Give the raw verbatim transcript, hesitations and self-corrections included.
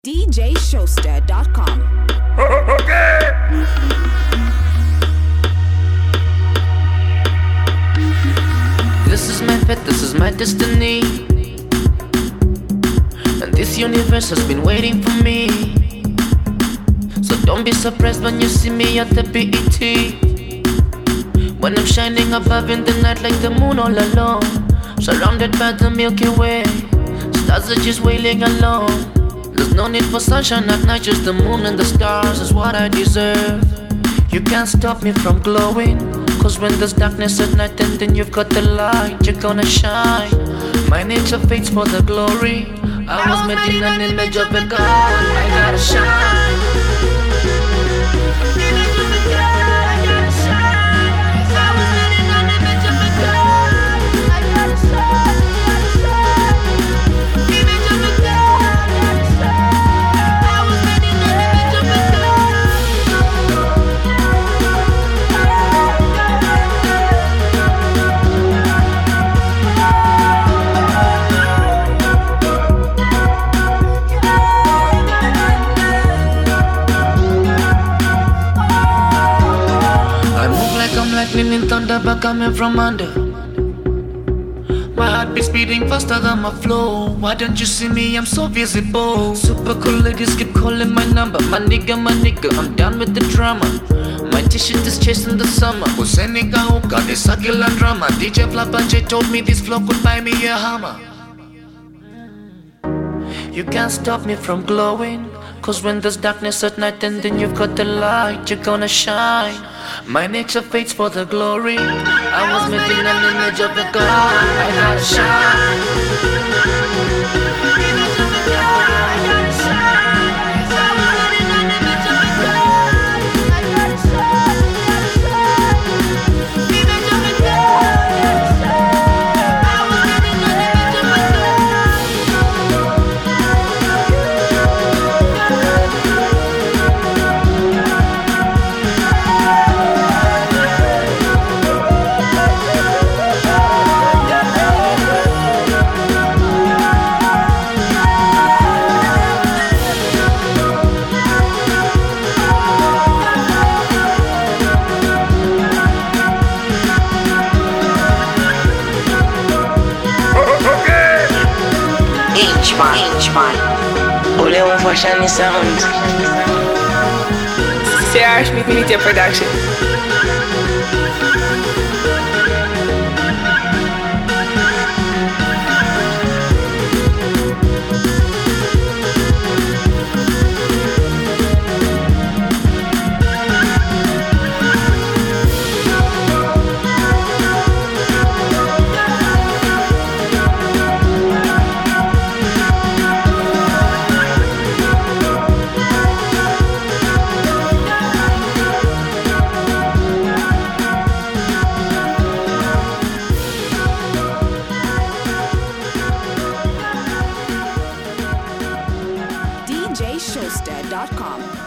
D J Showster dot com. This is my fate, this is my destiny, and this universe has been waiting for me. So don't be surprised when you see me at the B E T, when I'm shining above in the night like the moon all alone, surrounded by the Milky Way. Stars are just wailing alone. There's no need for sunshine at night, just the moon and the stars is what I deserve. You can't stop me from glowing, cause when there's darkness at night and then you've got the light, you're gonna shine. My nature fades for the glory. I was made in an image of a God, I gotta shine. Lightning and thunder, but coming from under. My heart beats beating faster than my flow. Why don't you see me? I'm so visible. Super cool ladies keep calling my number. My nigga, my nigga, I'm down with the drama. My t-shirt is chasing the summer. Use nigga who got this circular drama. D J Flapanche told me this flow could buy me a hammer. You can't stop me from glowing, cause when there's darkness at night and then you've got the light, you're gonna shine. My nature fades for the glory. I was made in an image of a God, I gotta shine. Olha um Forshani Sound. C R Media Production. D J Showster dot com.